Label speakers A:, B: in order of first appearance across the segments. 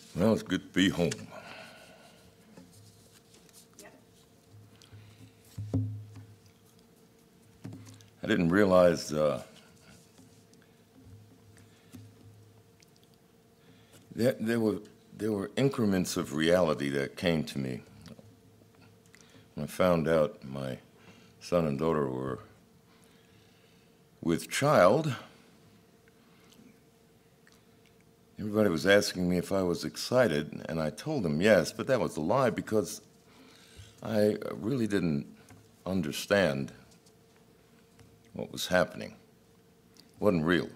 A: Well, it's good to be home. I didn't realize there were increments of reality that came to me when I found out my son and daughter were with child. Everybody was asking me if I was excited, and I told them yes, but that was a lie because I really didn't understand what was happening. It wasn't real.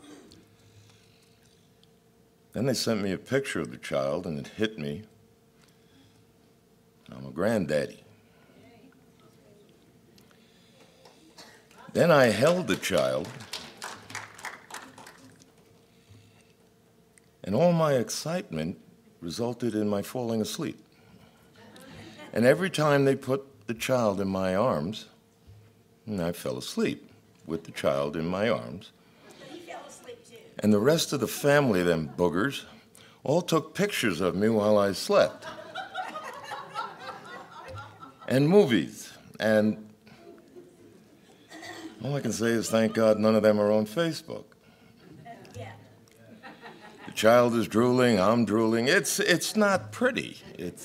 A: Then they sent me a picture of the child, and it hit me. I'm a granddaddy. Then I held the child, and all my excitement resulted in my falling asleep. And every time they put the child in my arms, I fell asleep with the child in my arms.
B: He fell asleep too.
A: And the rest of the family, them boogers, all took pictures of me while I slept. And movies. And all I can say is thank God none of them are on Facebook.
B: Yeah.
A: The child is drooling, I'm drooling. It's not pretty.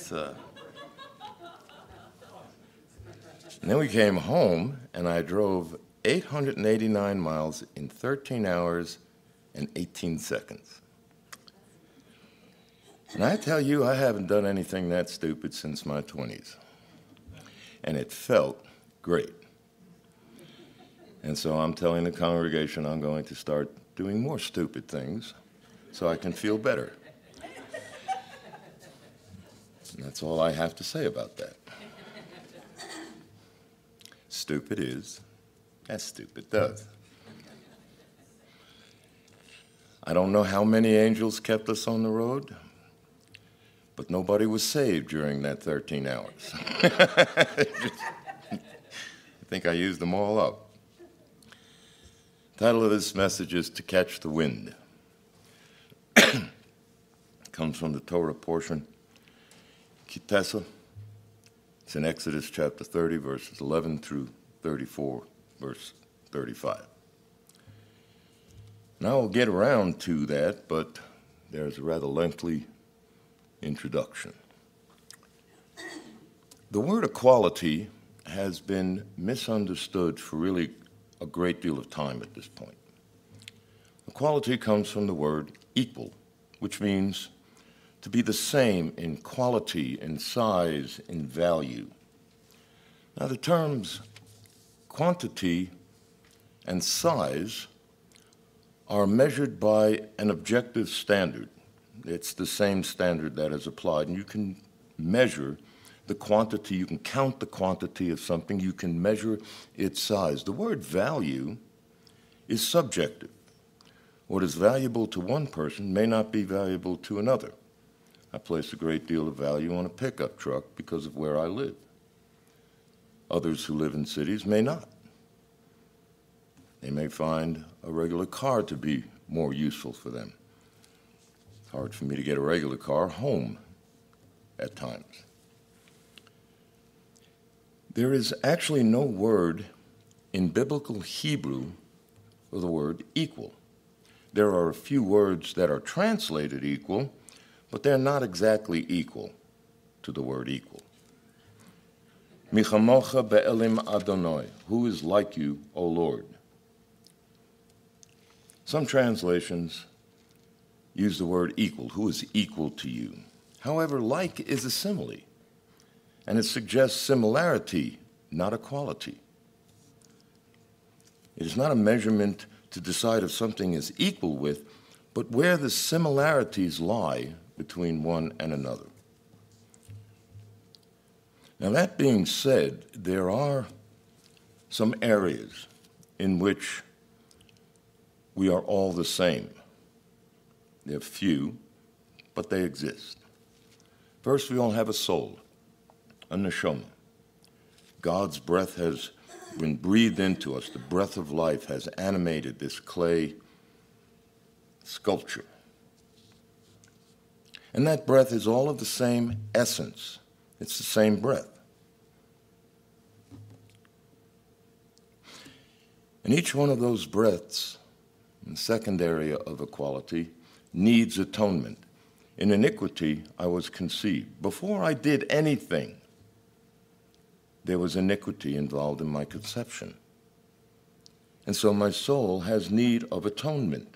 A: And then we came home, and I drove 889 miles in 13 hours and 18 seconds. And I tell you, I haven't done anything that stupid since my 20s. And it felt great. And so I'm telling the congregation I'm going to start doing more stupid things so I can feel better. And that's all I have to say about that. Stupid is as stupid does. I don't know how many angels kept us on the road, but nobody was saved during that 13 hours. I think I used them all up. The title of this message is To Catch the Wind. It comes from the Torah portion, Kitesa. It's in Exodus chapter 30, verses 11 through 34, verse 35. Now I'll get around to that, but there's a rather lengthy introduction. The word equality has been misunderstood for really a great deal of time at this point. Equality comes from the word equal, which means to be the same in quality, in size, in value. Now, the terms quantity and size are measured by an objective standard. It's the same standard that is applied, and you can measure the quantity, you can count the quantity of something, you can measure its size. The word value is subjective. What is valuable to one person may not be valuable to another. I place a great deal of value on a pickup truck because of where I live. Others who live in cities may not. They may find a regular car to be more useful for them. It's hard for me to get a regular car home at times. There is actually no word in biblical Hebrew for the word equal. There are a few words that are translated equal, but they're not exactly equal to the word equal. Michamocha be'elim Adonai, who is like you, O Lord? Some translations use the word equal, who is equal to you. However, like is a simile, and it suggests similarity, not equality. It is not a measurement to decide if something is equal with, but where the similarities lie between one and another. Now, that being said, there are some areas in which we are all the same. They're few, but they exist. First, we all have a soul, a neshama. God's breath has been breathed into us. The breath of life has animated this clay sculpture. And that breath is all of the same essence. It's the same breath. And each one of those breaths, the second area of equality, needs atonement. In iniquity I was conceived. Before I did anything, there was iniquity involved in my conception. And so my soul has need of atonement.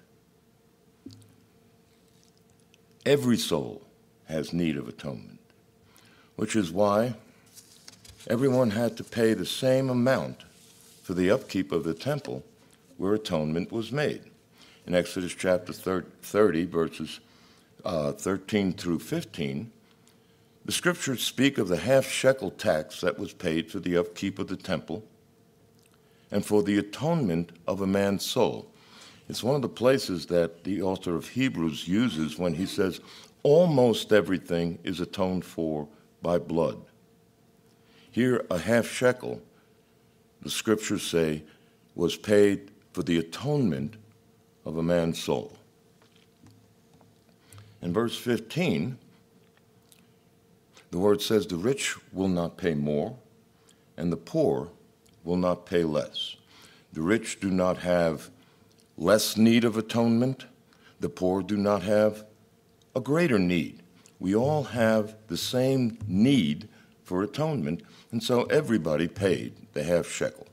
A: Every soul has need of atonement, which is why everyone had to pay the same amount for the upkeep of the temple where atonement was made. In Exodus chapter 30, verses 13 through 15, the scriptures speak of the half-shekel tax that was paid for the upkeep of the temple and for the atonement of a man's soul. It's one of the places that the author of Hebrews uses when he says, almost everything is atoned for by blood. Here, a half-shekel, the scriptures say, was paid for the atonement of a man's soul. In verse 15, the word says, the rich will not pay more, and the poor will not pay less. The rich do not have less need of atonement. The poor do not have a greater need. We all have the same need for atonement, and so everybody paid the half shekel.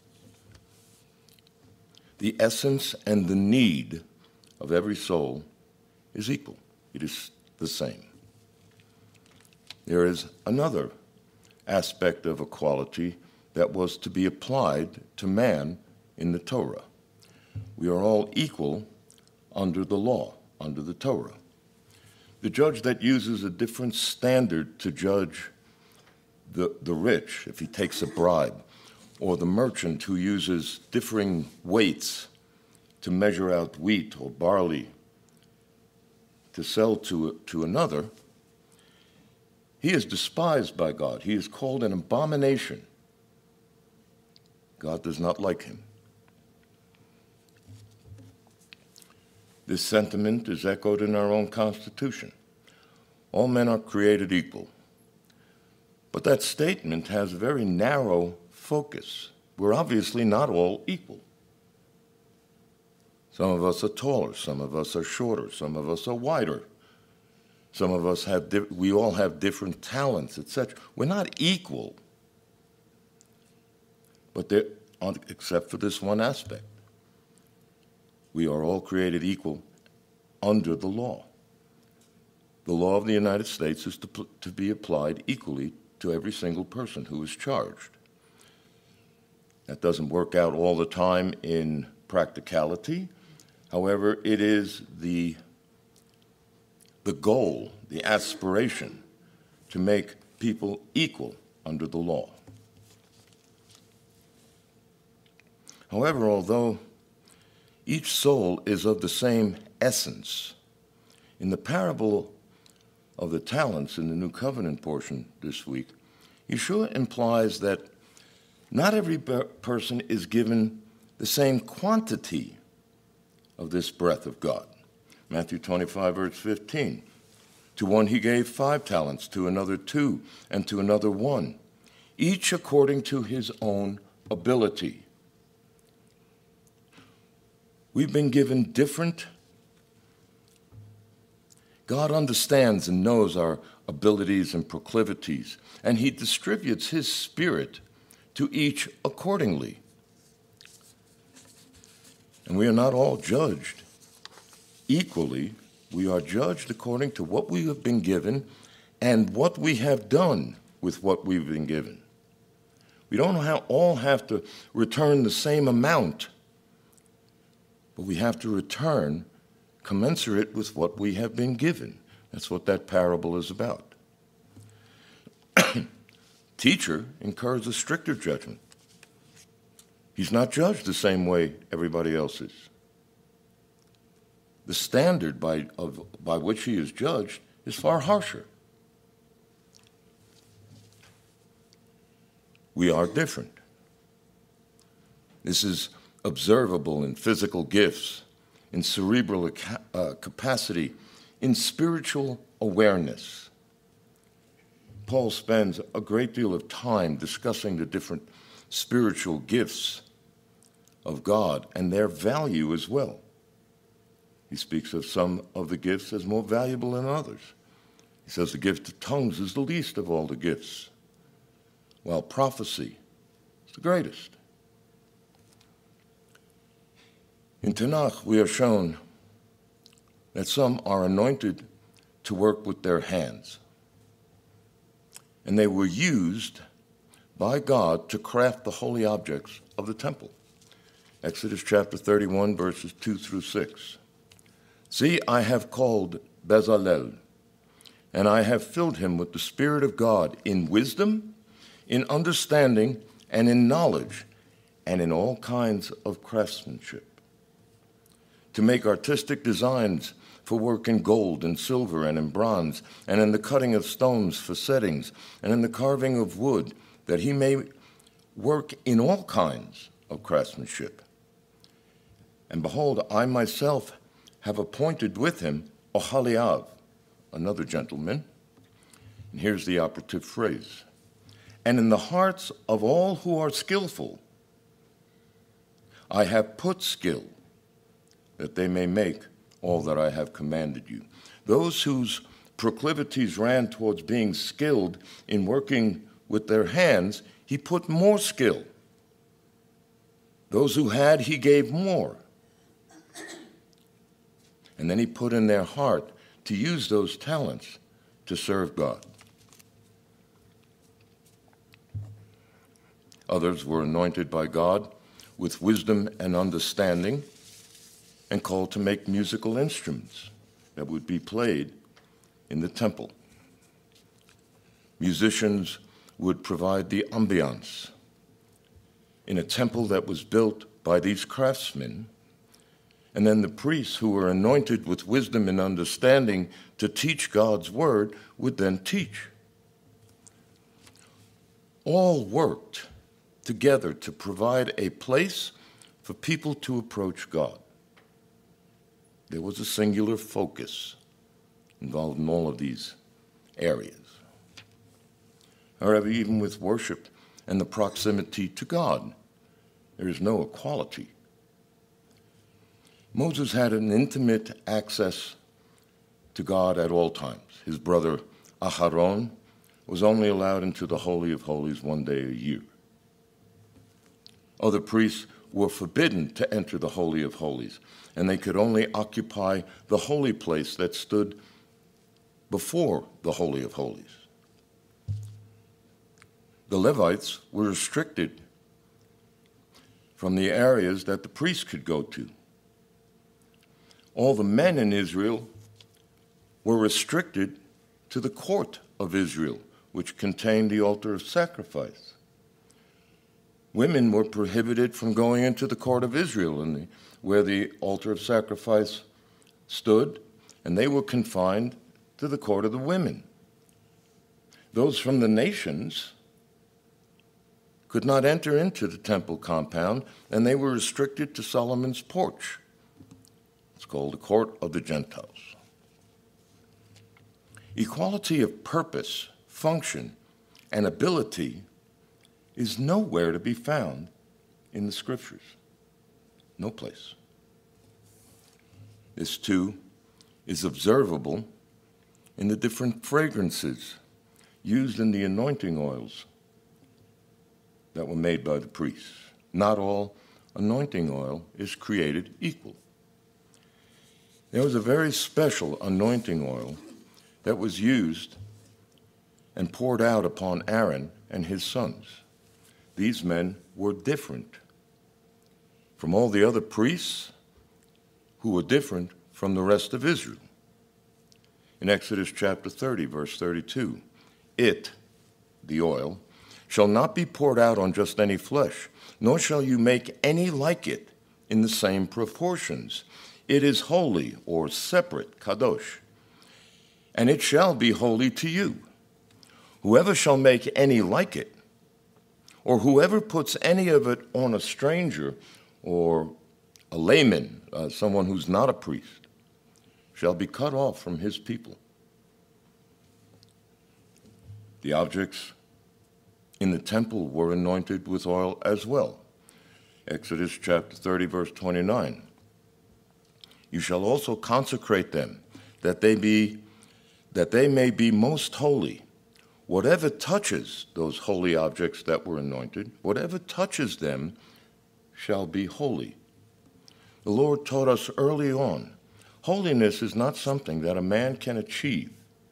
A: The essence and the need of every soul is equal. It is the same. There is another aspect of equality that was to be applied to man in the Torah. We are all equal under the law, under the Torah. The judge that uses a different standard to judge the rich, if he takes a bribe, or the merchant who uses differing weights to measure out wheat or barley to sell to another, he is despised by God. He is called an abomination. God does not like him. This sentiment is echoed in our own Constitution. All men are created equal. But that statement has a very narrow focus. We're obviously not all equal. Some of us are taller, some of us are shorter, some of us are wider. Some of us we all have different talents, etc. We're not equal, but except for this one aspect. We are all created equal under the law. The law of the United States is to be applied equally to every single person who is charged. That doesn't work out all the time in practicality. However, it is the goal, the aspiration, to make people equal under the law. However, although each soul is of the same essence, in the parable of the talents in the New Covenant portion this week, Yeshua implies that not every person is given the same quantity of this breath of God. Matthew 25, verse 15. To one he gave 5 talents, to another 2, and to another 1, each according to his own ability. We've been given different. God understands and knows our abilities and proclivities, and he distributes his Spirit to each accordingly. And we are not all judged equally. We are judged according to what we have been given and what we have done with what we've been given. We don't all have to return the same amount, but we have to return commensurate with what we have been given. That's what that parable is about. Teacher incurs a stricter judgment. He's not judged the same way everybody else is. The standard by which he is judged is far harsher. We are different. This is observable in physical gifts, in cerebral capacity, in spiritual awareness. Paul spends a great deal of time discussing the different spiritual gifts of God and their value as well. He speaks of some of the gifts as more valuable than others. He says the gift of tongues is the least of all the gifts, while prophecy is the greatest. In Tanakh, we are shown that some are anointed to work with their hands, and they were used by God to craft the holy objects of the temple. Exodus chapter 31, verses 2 through 6. See, I have called Bezalel, and I have filled him with the Spirit of God in wisdom, in understanding, and in knowledge, and in all kinds of craftsmanship, to make artistic designs for work in gold and silver and in bronze, and in the cutting of stones for settings, and in the carving of wood, that he may work in all kinds of craftsmanship. And behold, I myself have appointed with him Oholiab, another gentleman. And here's the operative phrase. And in the hearts of all who are skillful, I have put skill, that they may make all that I have commanded you. Those whose proclivities ran towards being skilled in working with their hands, he put more skill. Those who had, he gave more. And then he put in their heart to use those talents to serve God. Others were anointed by God with wisdom and understanding and called to make musical instruments that would be played in the temple. Musicians would provide the ambiance in a temple that was built by these craftsmen, and then the priests who were anointed with wisdom and understanding to teach God's word would then teach. All worked together to provide a place for people to approach God. There was a singular focus involved in all of these areas. However, even with worship and the proximity to God, there is no equality. Moses had an intimate access to God at all times. His brother Aharon was only allowed into the Holy of Holies one day a year. Other priests were forbidden to enter the Holy of Holies, and they could only occupy the holy place that stood before the Holy of Holies. The Levites were restricted from the areas that the priests could go to. All the men in Israel were restricted to the court of Israel, which contained the altar of sacrifice. Women were prohibited from going into the court of Israel, where the altar of sacrifice stood, and they were confined to the court of the women. Those from the nations could not enter into the temple compound, and they were restricted to Solomon's porch. It's called the court of the Gentiles. Equality of purpose, function, and ability is nowhere to be found in the scriptures. No place. This, too, is observable in the different fragrances used in the anointing oils that were made by the priests. Not all anointing oil is created equal. There was a very special anointing oil that was used and poured out upon Aaron and his sons. These men were different from all the other priests who were different from the rest of Israel. In Exodus chapter 30, verse 32, it, the oil, shall not be poured out on just any flesh, nor shall you make any like it in the same proportions. It is holy or separate, kadosh, and it shall be holy to you. Whoever shall make any like it, or whoever puts any of it on a stranger or a layman, someone who's not a priest, shall be cut off from his people. The objects in the temple were anointed with oil as well. Exodus chapter 30, verse 29. You shall also consecrate them, that they may be most holy. Whatever touches those holy objects that were anointed, whatever touches them shall be holy. The Lord taught us early on, holiness is not something that a man can achieve.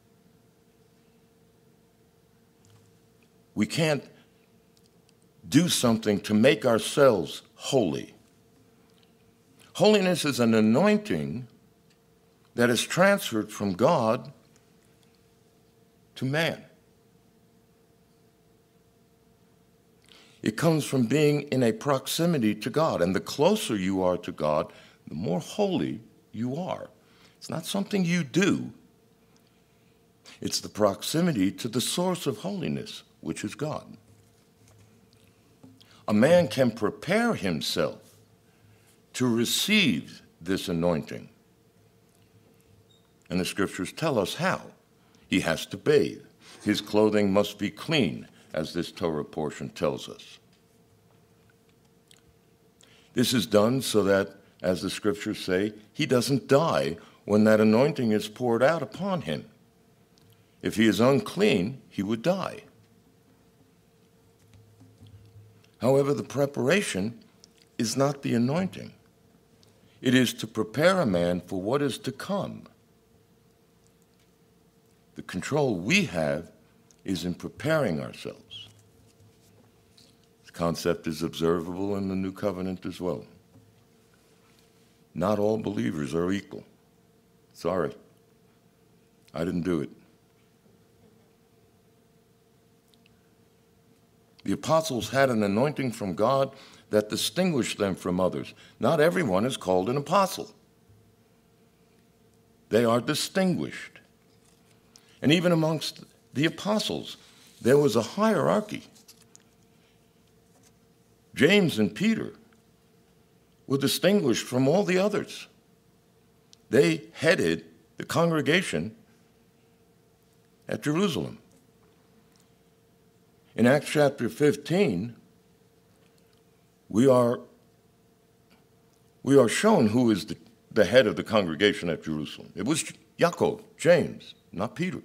A: We can't do something to make ourselves holy. Holiness is an anointing that is transferred from God to man. It comes from being in a proximity to God, and the closer you are to God, the more holy you are. It's not something you do. It's the proximity to the source of holiness, which is God. A man can prepare himself to receive this anointing. And the scriptures tell us how. He has to bathe. His clothing must be clean, as this Torah portion tells us. This is done so that, as the scriptures say, he doesn't die when that anointing is poured out upon him. If he is unclean, he would die. However, the preparation is not the anointing. It is to prepare a man for what is to come. The control we have is in preparing ourselves. This concept is observable in the New Covenant as well. Not all believers are equal. Sorry, I didn't do it. The apostles had an anointing from God that distinguished them from others. Not everyone is called an apostle. They are distinguished. And even amongst the apostles, there was a hierarchy. James and Peter were distinguished from all the others. They headed the congregation at Jerusalem. In Acts chapter 15, we are shown who is the head of the congregation at Jerusalem. It was Jacob, James, not Peter.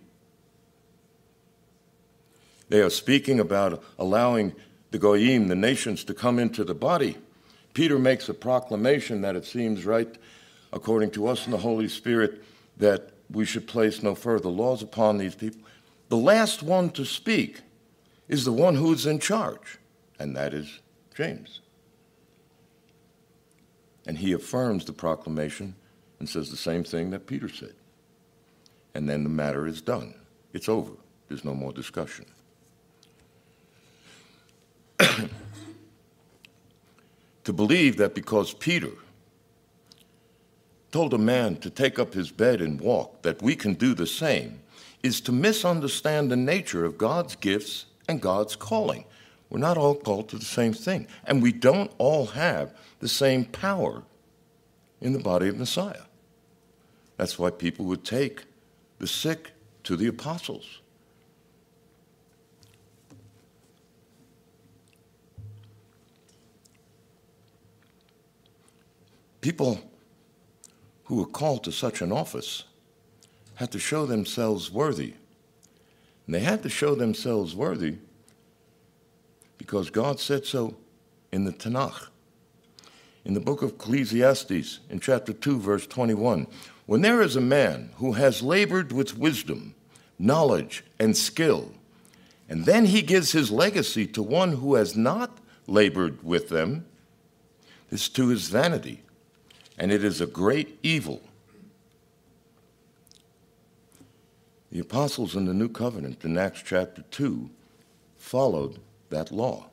A: They are speaking about allowing the Goyim, the nations, to come into the body. Peter makes a proclamation that it seems right, according to us in the Holy Spirit, that we should place no further laws upon these people. The last one to speak is the one who's in charge, and that is James. And he affirms the proclamation and says the same thing that Peter said. And then the matter is done. It's over. There's no more discussion. To believe that because Peter told a man to take up his bed and walk, that we can do the same, is to misunderstand the nature of God's gifts and God's calling. We're not all called to the same thing, and we don't all have the same power in the body of Messiah. That's why people would take the sick to the apostles. People who were called to such an office had to show themselves worthy. And they had to show themselves worthy because God said so in the Tanakh. In the book of Ecclesiastes, in chapter 2, verse 21, when there is a man who has labored with wisdom, knowledge, and skill, and then he gives his legacy to one who has not labored with them, this too is vanity, and it is a great evil. The apostles in the New Covenant in Acts chapter 2 followed that law.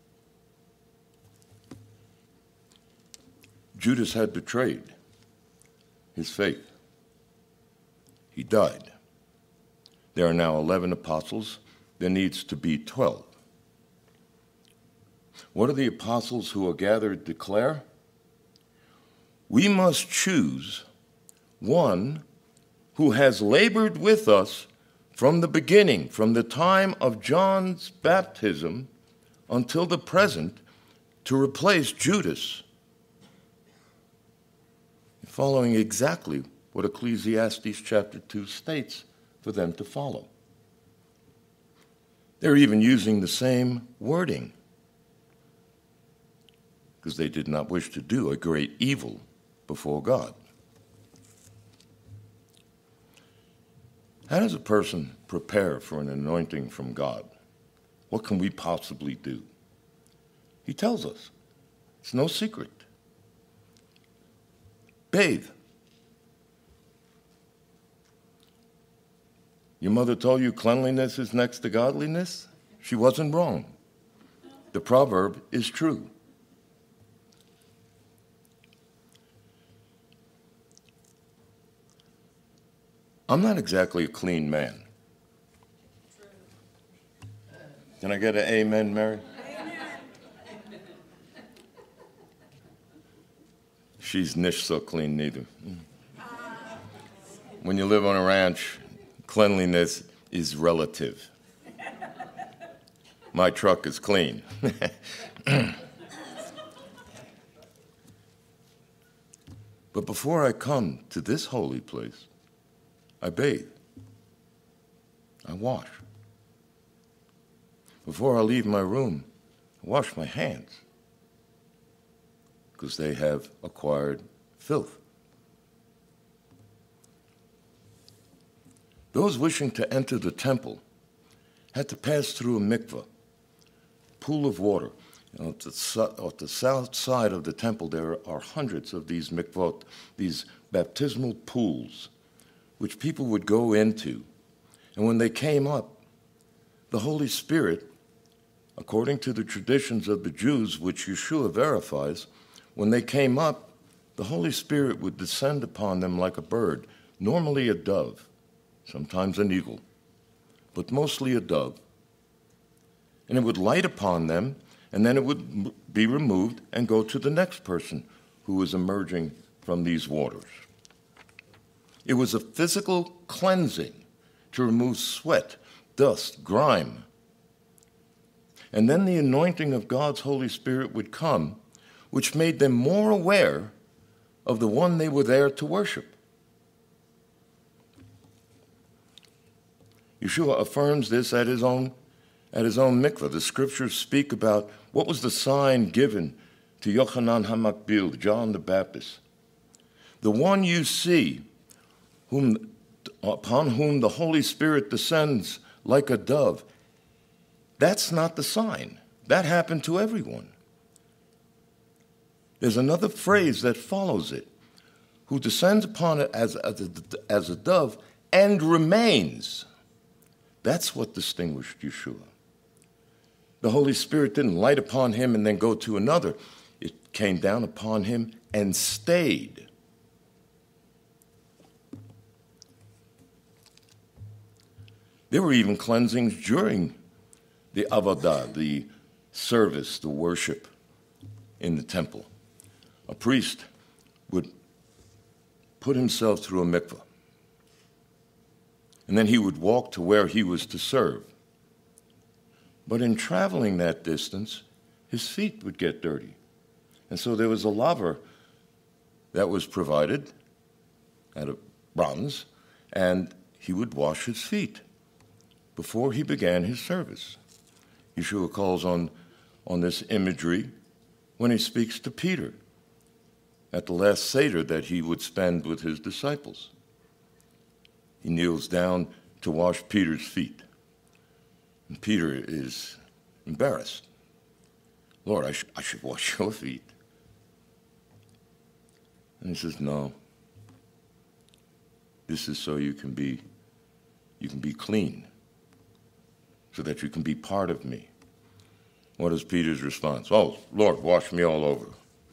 A: Judas had betrayed his faith. He died. There are now 11 apostles. There needs to be 12. What do the apostles who are gathered declare? We must choose one who has labored with us from the beginning, from the time of John's baptism until the present, to replace Judas, following exactly what Ecclesiastes chapter 2 states for them to follow. They're even using the same wording because they did not wish to do a great evil before God. How does a person prepare for an anointing from God? What can we possibly do? He tells us. It's no secret. Bathe. Your mother told you cleanliness is next to godliness? She wasn't wrong. The proverb is true. I'm not exactly a clean man. Can I get an amen, Mary? She's nicht so clean neither. When you live on a ranch, cleanliness is relative. My truck is clean. But before I come to this holy place, I bathe. I wash. Before I leave my room, I wash my hands because they have acquired filth. Those wishing to enter the temple had to pass through a mikveh, pool of water. At the south side of the temple, there are hundreds of these mikvot, these baptismal pools, which people would go into. And when they came up, the Holy Spirit, according to the traditions of the Jews, which Yeshua verifies, when they came up, the Holy Spirit would descend upon them like a bird, normally a dove, sometimes an eagle, but mostly a dove. And it would light upon them, and then it would be removed and go to the next person who was emerging from these waters. It was a physical cleansing to remove sweat, dust, grime. And then the anointing of God's Holy Spirit would come, which made them more aware of the one they were there to worship. Yeshua affirms this at his own mikveh. The scriptures speak about what was the sign given to Yochanan HaMakbil, John the Baptist. The one you see, upon whom the Holy Spirit descends like a dove, that's not the sign. That happened to everyone. There's another phrase that follows it, who descends upon it as a dove and remains. That's what distinguished Yeshua. The Holy Spirit didn't light upon him and then go to another. It came down upon him and stayed. There were even cleansings during the avodah, the service, the worship in the temple. A priest would put himself through a mikveh, and then he would walk to where he was to serve. But in traveling that distance, his feet would get dirty. And so there was a laver that was provided out of bronze, and he would wash his feet before he began his service. Yeshua calls on this imagery when he speaks to Peter at the last Seder that he would spend with his disciples. He kneels down to wash Peter's feet. And Peter is embarrassed. Lord, I should wash your feet. And he says, no. This is so you can be clean, so that you can be part of me. What is Peter's response? Oh, Lord, wash me all over.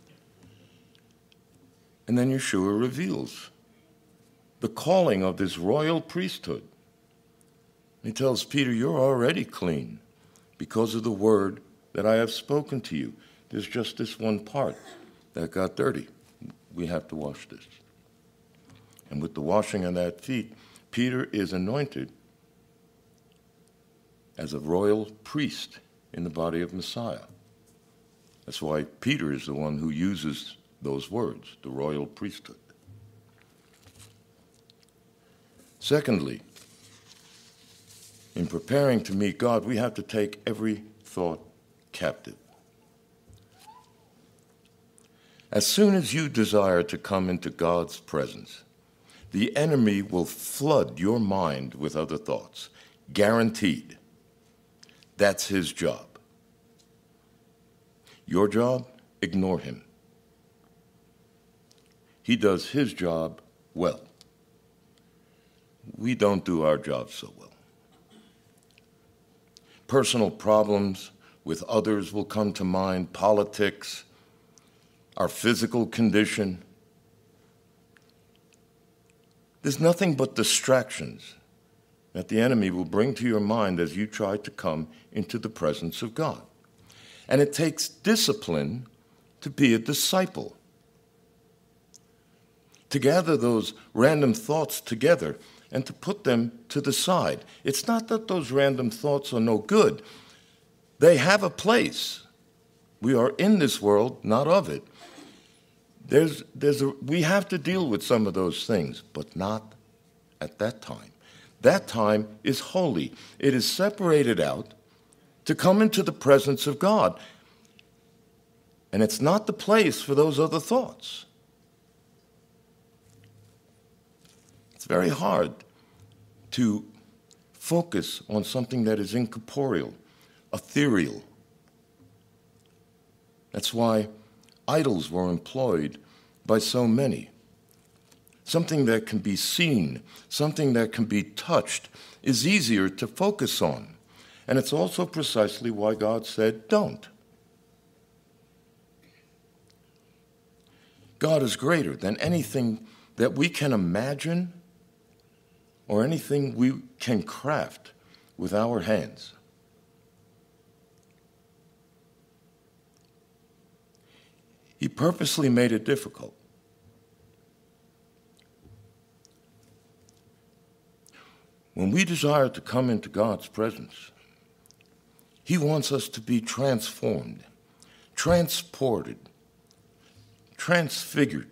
A: And then Yeshua reveals the calling of this royal priesthood. He tells Peter, you're already clean because of the word that I have spoken to you. There's just this one part that got dirty. We have to wash this. And with the washing of that feet, Peter is anointed as a royal priest in the body of Messiah. That's why Peter is the one who uses those words, the royal priesthood. Secondly, in preparing to meet God, we have to take every thought captive. As soon as you desire to come into God's presence, the enemy will flood your mind with other thoughts. Guaranteed. That's his job. Your job? Ignore him. He does his job well. We don't do our job so well. Personal problems with others will come to mind, politics, our physical condition. There's nothing but distractions that the enemy will bring to your mind as you try to come into the presence of God. And it takes discipline to be a disciple. To gather those random thoughts together and to put them to the side. It's not that those random thoughts are no good. They have a place. We are in this world, not of it. We have to deal with some of those things, but not at that time. That time is holy. It is separated out to come into the presence of God. And it's not the place for those other thoughts. It's very hard to focus on something that is incorporeal, ethereal. That's why idols were employed by so many. Something that can be seen, something that can be touched, is easier to focus on. And it's also precisely why God said, don't. God is greater than anything that we can imagine or anything we can craft with our hands. He purposely made it difficult. When we desire to come into God's presence, He wants us to be transformed, transported, transfigured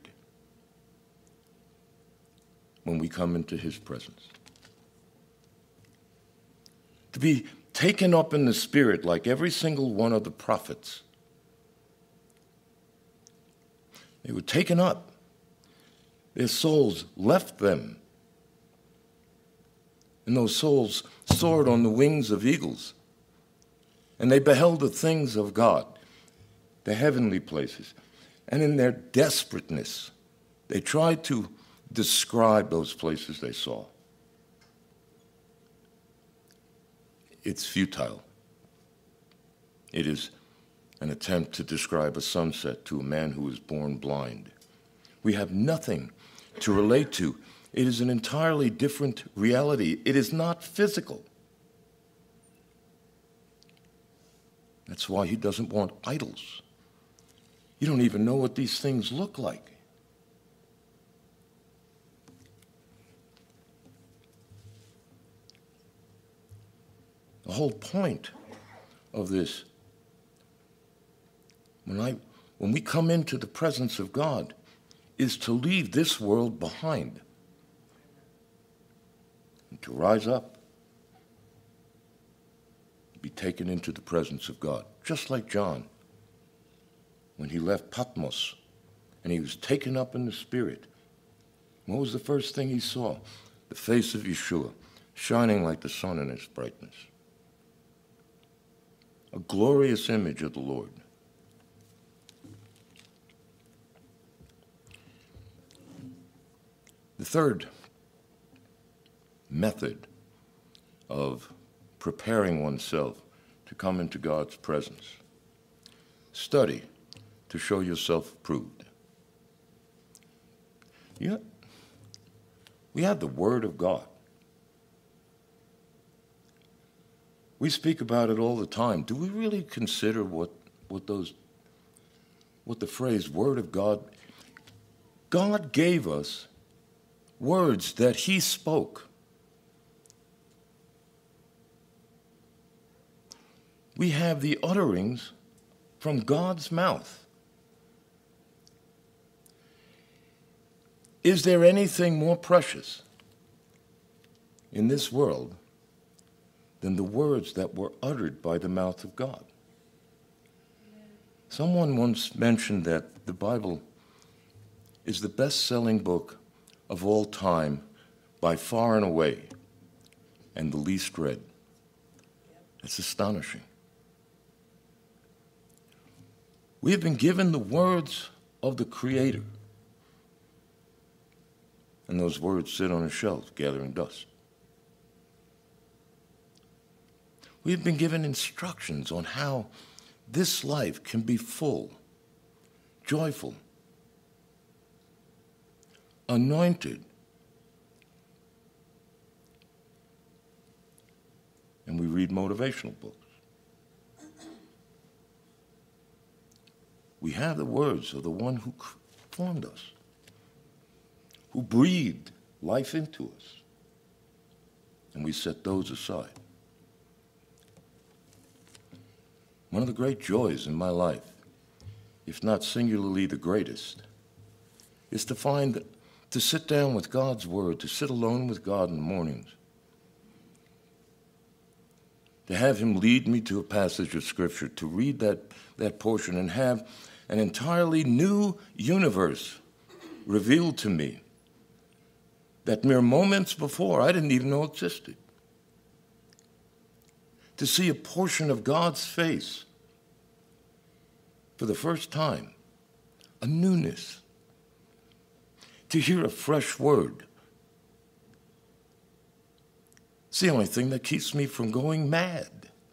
A: when we come into His presence. To be taken up in the Spirit like every single one of the prophets. They were taken up. Their souls left them. And those souls soared on the wings of eagles. And they beheld the things of God, the heavenly places. And in their desperateness, they tried to describe those places they saw. It's futile. It is an attempt to describe a sunset to a man who was born blind. We have nothing to relate to. It is an entirely different reality. It is not physical. That's why He doesn't want idols. You don't even know what these things look like. The whole point of this, when we come into the presence of God, is to leave this world behind and to rise up, be taken into the presence of God, just like John when he left Patmos and he was taken up in the Spirit. What was the first thing he saw? The face of Yeshua, shining like the sun in its brightness. A glorious image of the Lord. The third method of preparing oneself to come into God's presence: study to show yourself approved. We have the Word of God. We speak about it all the time. Do we really consider what the phrase Word of God? God gave us words that he spoke. We have the utterings from God's mouth. Is there anything more precious in this world than the words that were uttered by the mouth of God? Someone once mentioned that the Bible is the best-selling book of all time by far and away, and the least read. It's astonishing. We have been given the words of the Creator, and those words sit on a shelf gathering dust. We have been given instructions on how this life can be full, joyful, anointed, and we read motivational books. We have the words of the one who formed us, who breathed life into us, and we set those aside. One of the great joys in my life, if not singularly the greatest, is to sit down with God's Word, to sit alone with God in the mornings, to have Him lead me to a passage of Scripture, to read that portion and have an entirely new universe revealed to me that mere moments before I didn't even know existed. To see a portion of God's face for the first time, a newness. To hear a fresh word. It's the only thing that keeps me from going mad.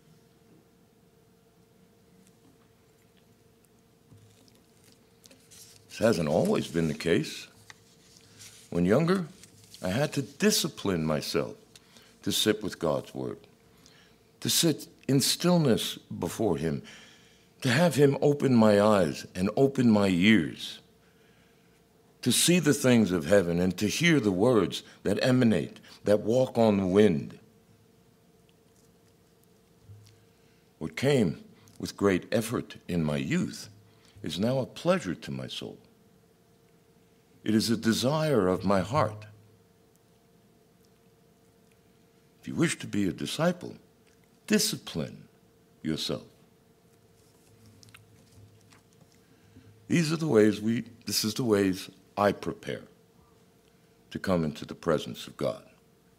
A: This hasn't always been the case. When younger, I had to discipline myself to sit with God's Word, to sit in stillness before Him, to have Him open my eyes and open my ears, to see the things of heaven and to hear the words that emanate, that walk on the wind. What came with great effort in my youth is now a pleasure to my soul. It is a desire of my heart. If you wish to be a disciple, discipline yourself. This is the ways I prepare to come into the presence of God.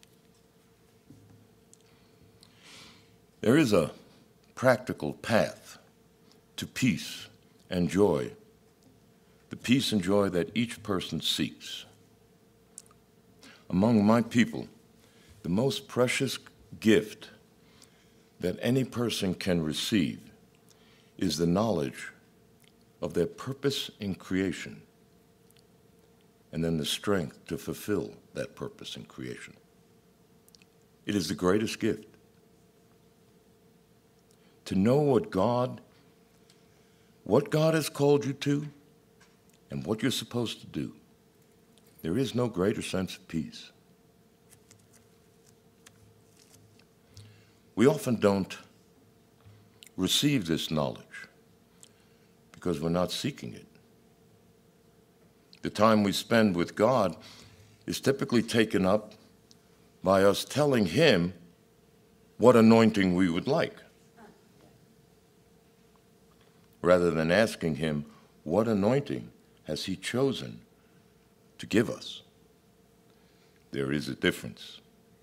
A: There is a practical path to peace and joy, the peace and joy that each person seeks. Among my people, the most precious gift that any person can receive is the knowledge of their purpose in creation, and then the strength to fulfill that purpose in creation. It is the greatest gift. To know what God has called you to and what you're supposed to do. There is no greater sense of peace. We often don't receive this knowledge because we're not seeking it. The time we spend with God is typically taken up by us telling Him what anointing we would like, rather than asking Him what anointing has He chosen to give us. There is a difference.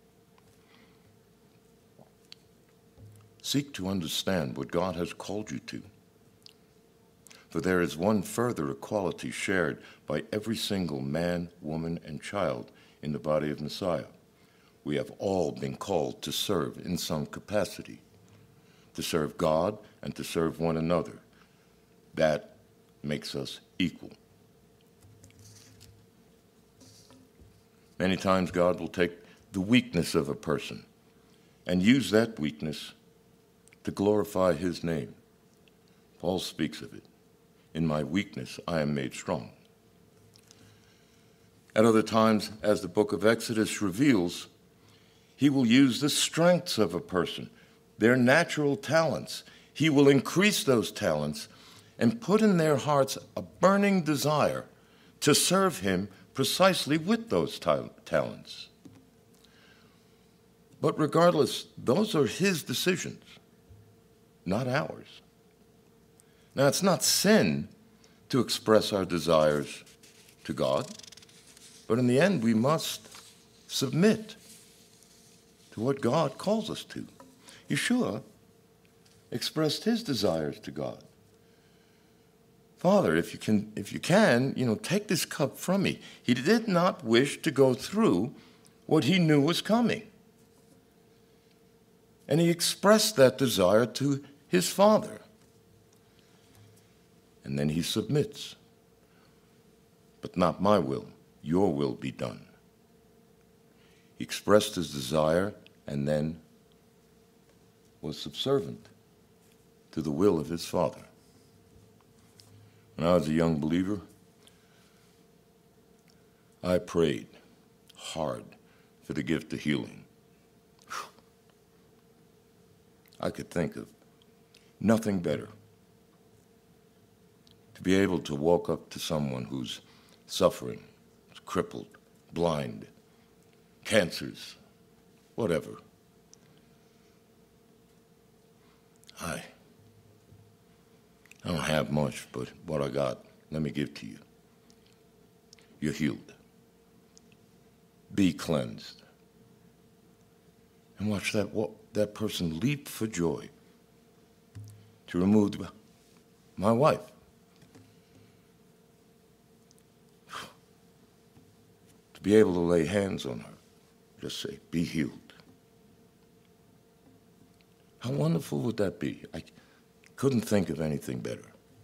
A: Seek to understand what God has called you to. For there is one further equality shared by every single man, woman, and child in the body of Messiah. We have all been called to serve in some capacity, to serve God and to serve one another. That makes us equal. Many times God will take the weakness of a person and use that weakness to glorify His name. Paul speaks of it. In my weakness, I am made strong. At other times, as the book of Exodus reveals, he will use the strengths of a person, their natural talents. He will increase those talents and put in their hearts a burning desire to serve him precisely with those talents. But regardless, those are his decisions, not ours. Now, it's not sin to express our desires to God, but in the end, we must submit to what God calls us to. Yeshua expressed his desires to God. Father, if you can, take this cup from me. He did not wish to go through what he knew was coming. And he expressed that desire to his Father. And then he submits. But not my will, your will be done. He expressed his desire and then was subservient to the will of his Father. When I was a young believer, I prayed hard for the gift of healing. I could think of nothing better. To be able to walk up to someone who's suffering, who's crippled, blind, cancers, whatever. I don't have much, but what I got, let me give to you. You're healed. Be cleansed. And watch that person leap for joy to remove my wife. To be able to lay hands on her, just say, be healed. How wonderful would that be? I couldn't think of anything better.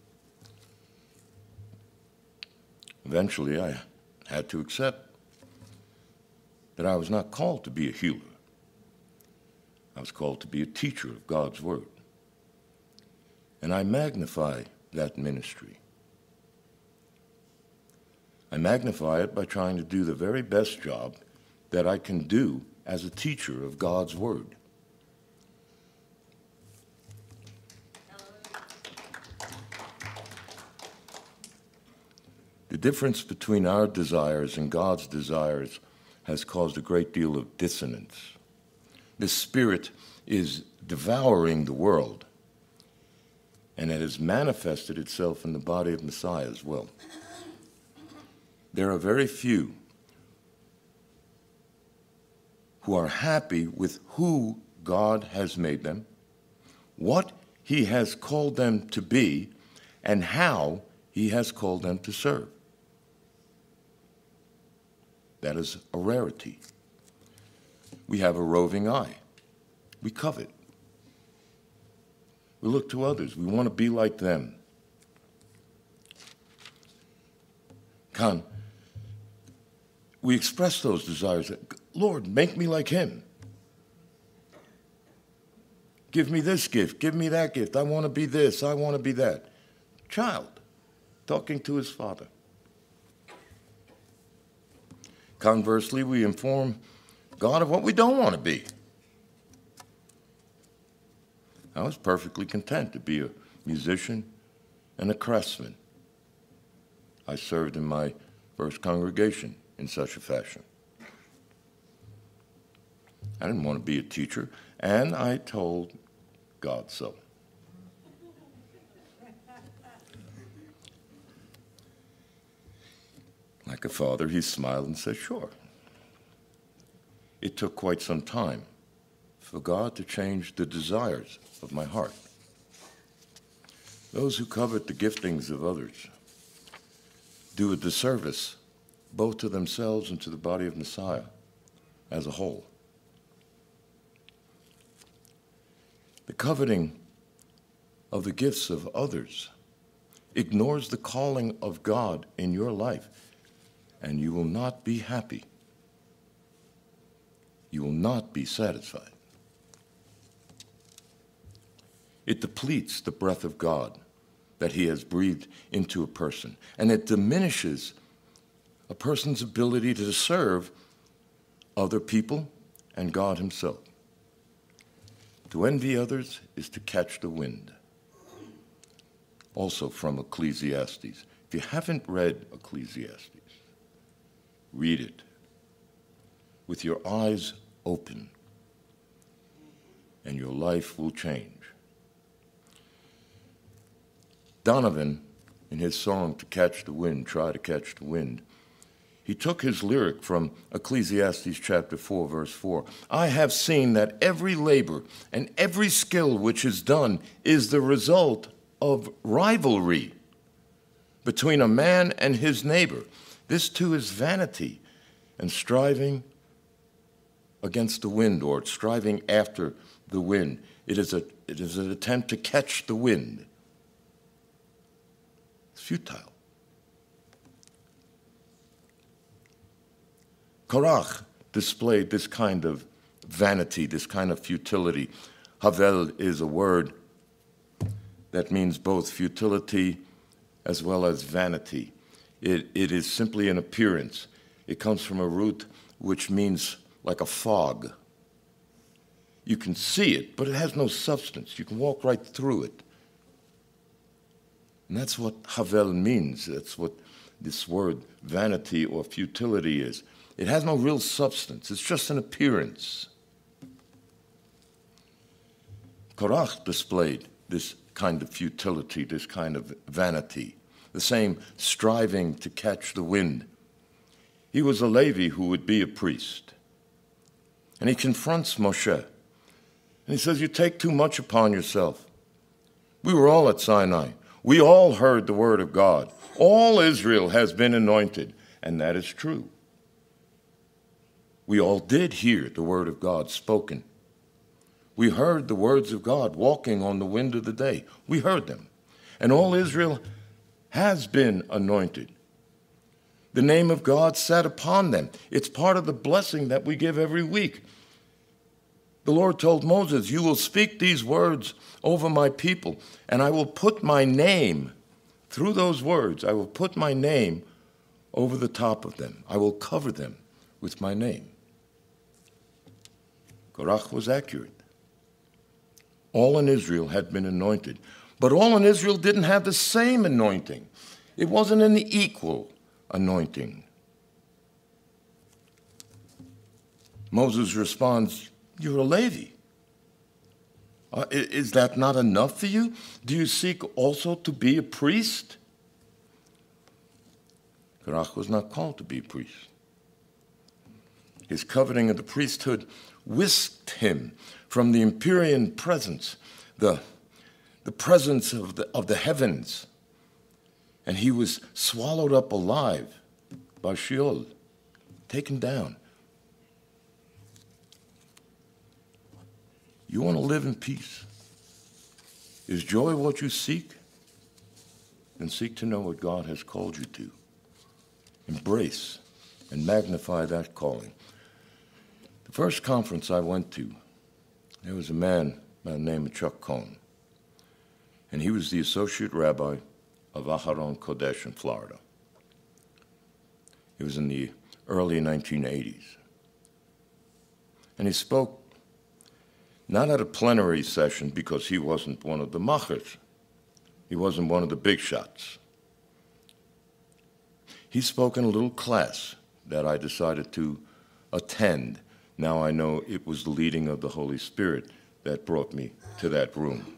A: Eventually, I had to accept that I was not called to be a healer. I was called to be a teacher of God's word. And I magnify that ministry. I magnify it by trying to do the very best job that I can do as a teacher of God's word. The difference between our desires and God's desires has caused a great deal of dissonance. The Spirit is devouring the world, and it has manifested itself in the body of Messiah as well. There are very few who are happy with who God has made them, what he has called them to be, and how he has called them to serve. That is a rarity. We have a roving eye. We covet. We look to others. We want to be like them. We express those desires. Lord, make me like him. Give me this gift. Give me that gift. I want to be this. I want to be that. Child talking to his father. Conversely, we inform God of what we don't want to be. I was perfectly content to be a musician and a craftsman. I served in my first congregation in such a fashion. I didn't want to be a teacher, and I told God so. Like a father, he smiled and said, sure. It took quite some time for God to change the desires of my heart. Those who covet the giftings of others do a disservice both to themselves and to the body of Messiah as a whole. The coveting of the gifts of others ignores the calling of God in your life, and you will not be happy. You will not be satisfied. It depletes the breath of God that he has breathed into a person, and it diminishes a person's ability to serve other people and God himself. To envy others is to catch the wind. Also from Ecclesiastes. If you haven't read Ecclesiastes, read it with your eyes open, and your life will change. Donovan, in his song To Catch the Wind, Try to Catch the Wind, he took his lyric from Ecclesiastes chapter 4, verse 4. I have seen that every labor and every skill which is done is the result of rivalry between a man and his neighbor. This too is vanity and striving against the wind, or striving after the wind. It is an attempt to catch the wind. It's futile. Korach displayed this kind of vanity, this kind of futility. Havel is a word that means both futility as well as vanity. It is simply an appearance. It comes from a root which means like a fog. You can see it, but it has no substance. You can walk right through it. And that's what Havel means. That's what this word vanity or futility is. It has no real substance. It's just an appearance. Korach displayed this kind of futility, this kind of vanity, the same striving to catch the wind. He was a Levi who would be a priest. And he confronts Moshe. And he says, you take too much upon yourself. We were all at Sinai. We all heard the word of God. All Israel has been anointed. And that is true. We all did hear the word of God spoken. We heard the words of God walking on the wind of the day. We heard them. And all Israel has been anointed. The name of God sat upon them. It's part of the blessing that we give every week. The Lord told Moses, you will speak these words over my people, and I will put my name, through those words, I will put my name over the top of them. I will cover them with my name. Korach was accurate. All in Israel had been anointed, but all in Israel didn't have the same anointing. It wasn't an equal anointing. Moses responds, you're a Levi. Is that not enough for you? Do you seek also to be a priest? Korach was not called to be a priest. His coveting of the priesthood whisked him from the Empyrean presence, the presence of the heavens, and he was swallowed up alive by Sheol, taken down. You want to live in peace? Is joy what you seek? Then seek to know what God has called you to. Embrace and magnify that calling. The first conference I went to, there was a man by the name of Chuck Cohn, and he was the associate rabbi of Aharon Kodesh in Florida. It was in the early 1980s. And he spoke not at a plenary session because he wasn't one of the machers. He wasn't one of the big shots. He spoke in a little class that I decided to attend. Now I know it was the leading of the Holy Spirit that brought me to that room.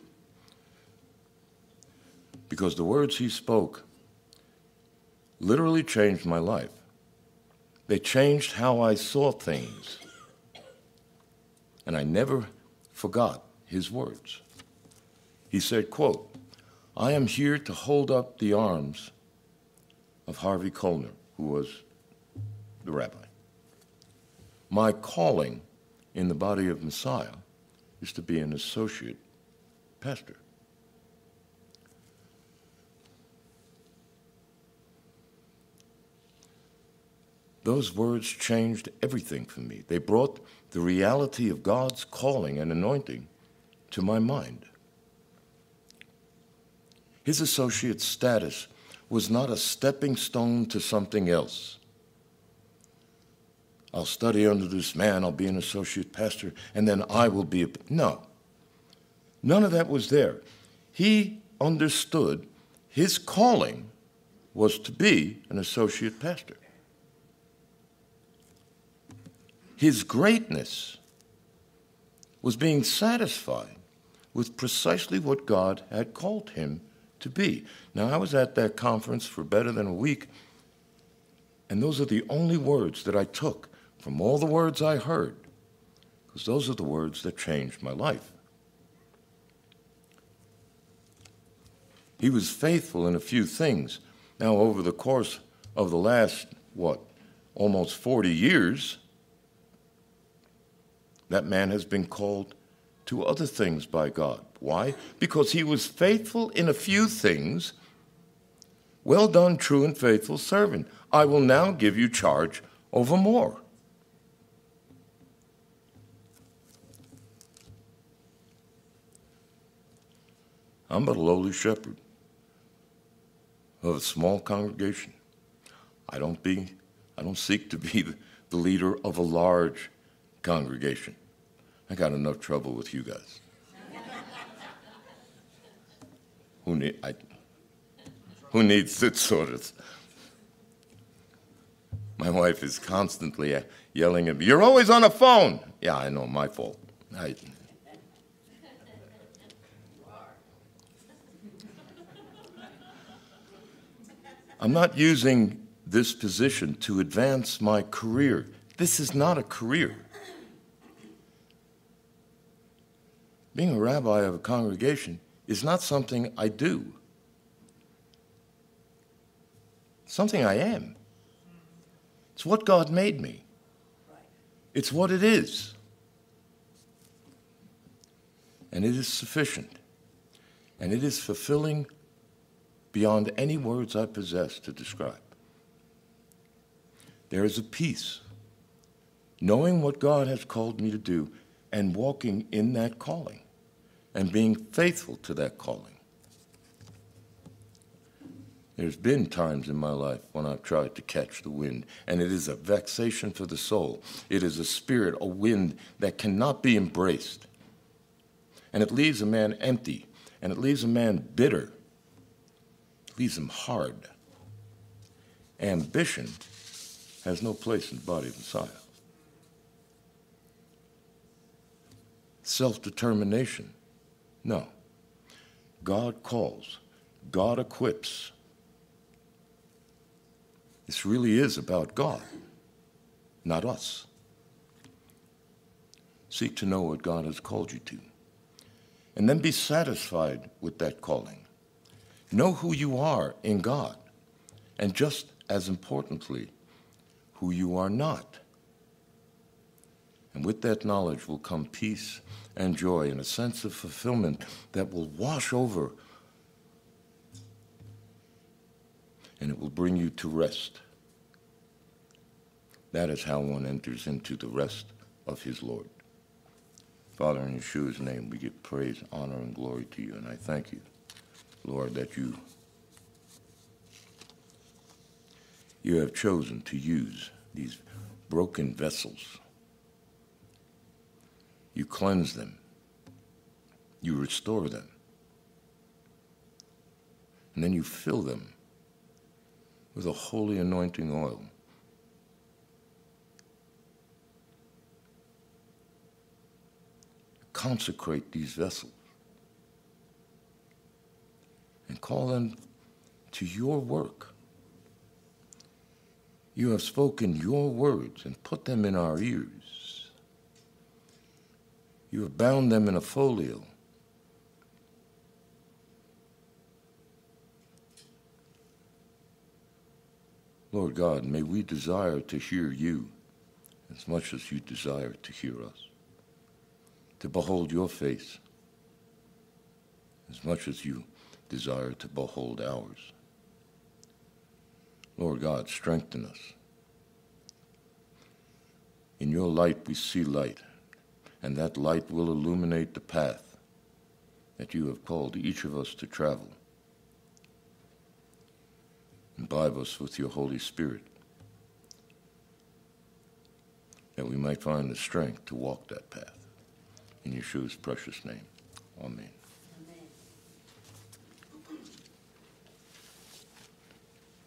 A: Because the words he spoke literally changed my life. They changed how I saw things. And I never forgot his words. He said, quote, I am here to hold up the arms of Harvey Kolner, who was the rabbi. My calling in the body of Messiah is to be an associate pastor. Those words changed everything for me. They brought the reality of God's calling and anointing to my mind. His associate status was not a stepping stone to something else. I'll study under this man, I'll be an associate pastor, and then I will be a... No. None of that was there. He understood his calling was to be an associate pastor. His greatness was being satisfied with precisely what God had called him to be. Now, I was at that conference for better than a week, and those are the only words that I took from all the words I heard, because those are the words that changed my life. He was faithful in a few things. Now, over the course of the last, almost 40 years, that man has been called to other things by God. Why? Because he was faithful in a few things. Well done, true and faithful servant. I will now give you charge over more. I'm but a lowly shepherd of a small congregation. I don't seek to be the leader of a large congregation. I got enough trouble with you guys. Who needs that sort of... My wife is constantly yelling at me, "You're always on the phone." Yeah, I know, my fault. I'm not using this position to advance my career. This is not a career. Being a rabbi of a congregation is not something I do. It's something I am. It's what God made me. It's what it is. And it is sufficient. And it is fulfilling beyond any words I possess to describe. There is a peace, knowing what God has called me to do and walking in that calling and being faithful to that calling. There's been times in my life when I've tried to catch the wind, and it is a vexation for the soul. It is a spirit, a wind that cannot be embraced. And it leaves a man empty, and it leaves a man bitter. It leaves him hard. Ambition has no place in the body of Messiah. Self-determination, no. God calls. God equips. This really is about God, not us. Seek to know what God has called you to, and then be satisfied with that calling. Know who you are in God, and just as importantly, who you are not. And with that knowledge will come peace and joy and a sense of fulfillment that will wash over, and it will bring you to rest. That is how one enters into the rest of his Lord. Father, in Yeshua's name, we give praise, honor, and glory to you, and I thank you, Lord, that you have chosen to use these broken vessels. You cleanse them. You restore them. And then you fill them with a holy anointing oil. Consecrate these vessels and call them to your work. You have spoken your words and put them in our ears. You have bound them in a folio. Lord God, may we desire to hear you as much as you desire to hear us, to behold your face as much as you desire to behold ours. Lord God, strengthen us. In your light we see light, and that light will illuminate the path that you have called each of us to travel. Imbibe us with your Holy Spirit. that we might find the strength to walk that path. In Yeshua's precious name, amen.